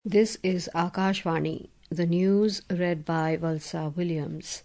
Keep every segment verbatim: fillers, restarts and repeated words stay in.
This is Akashvani, the news read by Valsa Williams.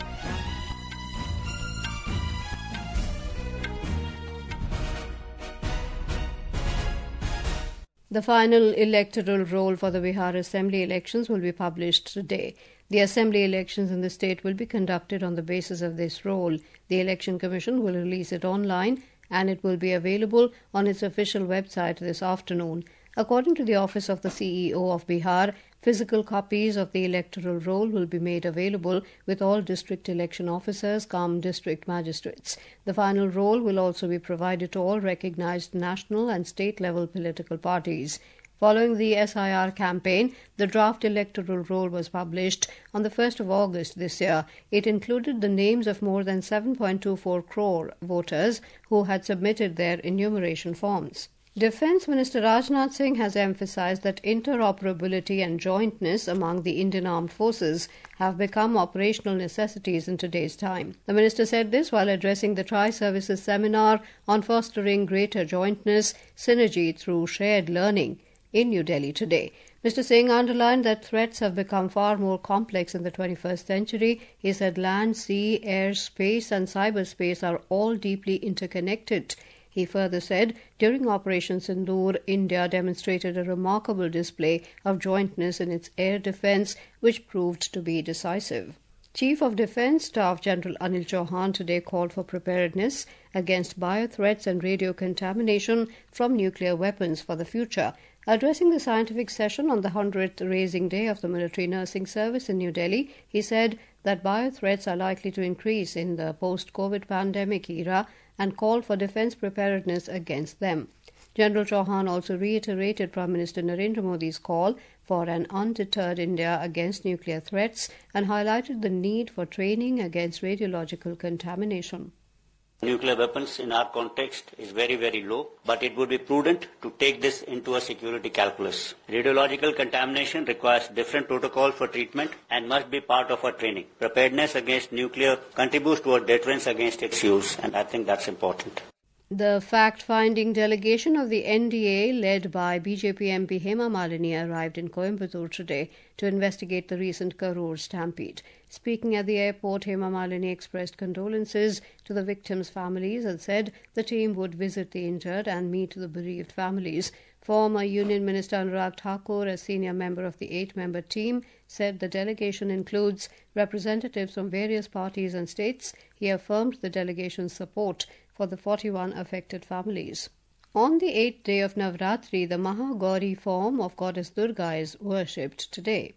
The final electoral roll for the Bihar Assembly elections will be published today. The Assembly elections in the state will be conducted on the basis of this roll. The Election Commission will release it online and it will be available on its official website this afternoon. According to the Office of the C E O of Bihar, physical copies of the electoral roll will be made available with all district election officers cum district magistrates. The final roll will also be provided to all recognized national and state-level political parties. Following the S I R campaign, the draft electoral roll was published on the first of August this year. It included the names of more than seven point two four crore voters who had submitted their enumeration forms. Defence Minister Rajnath Singh has emphasized that interoperability and jointness among the Indian Armed Forces have become operational necessities in today's time. The minister said this while addressing the Tri-Services Seminar on fostering greater jointness, synergy through shared learning in New Delhi today. Mister Singh underlined that threats have become far more complex in the twenty-first century. He said land, sea, air, space and cyberspace are all deeply interconnected. He further said, during Operation Sindoor, India demonstrated a remarkable display of jointness in its air defence, which proved to be decisive. Chief of Defence Staff General Anil Chauhan today called for preparedness against biothreats and radio contamination from nuclear weapons for the future. Addressing the scientific session on the hundredth Raising Day of the Military Nursing Service in New Delhi, he said that biothreats are likely to increase in the post-COVID pandemic era and called for defence preparedness against them. General Chauhan also reiterated Prime Minister Narendra Modi's call for an undeterred India against nuclear threats and highlighted the need for training against radiological contamination. Nuclear weapons in our context is very, very low, but it would be prudent to take this into a security calculus. Radiological contamination requires different protocol for treatment and must be part of our training. Preparedness against nuclear contributes toward deterrence against its use, and I think that's important. The fact-finding delegation of the N D A, led by B J P M P Hema Malini, arrived in Coimbatore today to investigate the recent Karur stampede. Speaking at the airport, Hema Malini expressed condolences to the victims' families and said the team would visit the injured and meet the bereaved families. Former Union Minister Anurag Thakur, a senior member of the eight-member team, said the delegation includes representatives from various parties and states. He affirmed the delegation's support for the forty-one affected families. On the eighth day of Navratri, the Mahagauri form of Goddess Durga is worshipped today.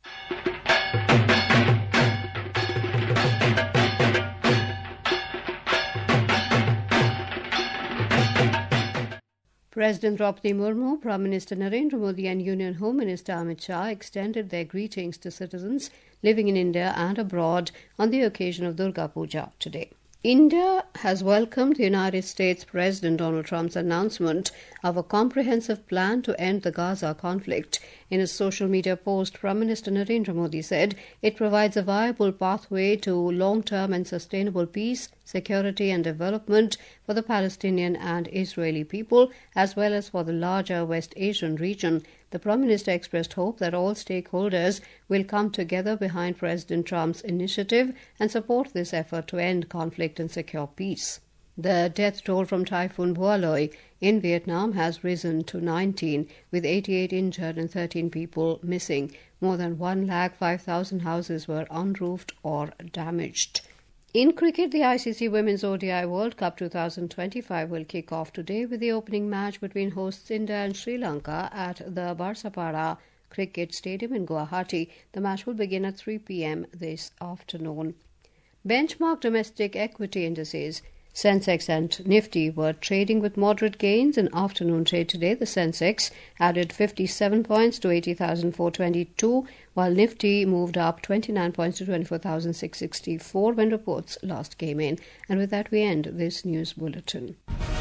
President Draupadi Murmu, Prime Minister Narendra Modi and Union Home Minister Amit Shah extended their greetings to citizens living in India and abroad on the occasion of Durga Puja today. India has welcomed the United States President Donald Trump's announcement of a comprehensive plan to end the Gaza conflict. In a social media post, Prime Minister Narendra Modi said it provides a viable pathway to long-term and sustainable peace, security and development for the Palestinian and Israeli people, as well as for the larger West Asian region. The Prime Minister expressed hope that all stakeholders will come together behind President Trump's initiative and support this effort to end conflict and secure peace. The death toll from Typhoon Boaloi in Vietnam has risen to nineteen, with eighty-eight injured and thirteen people missing. More than one lakh five thousand houses were unroofed or damaged. In cricket, the I C C Women's O D I World Cup twenty twenty-five will kick off today with the opening match between hosts India and Sri Lanka at the Barsapara Cricket Stadium in Guwahati. The match will begin at three p.m. this afternoon. Benchmark domestic equity indices Sensex and Nifty were trading with moderate gains in afternoon trade today. The Sensex added fifty-seven points to eighty thousand four hundred twenty-two, while Nifty moved up twenty-nine points to twenty-four thousand six hundred sixty-four when reports last came in. And with that, we end this news bulletin.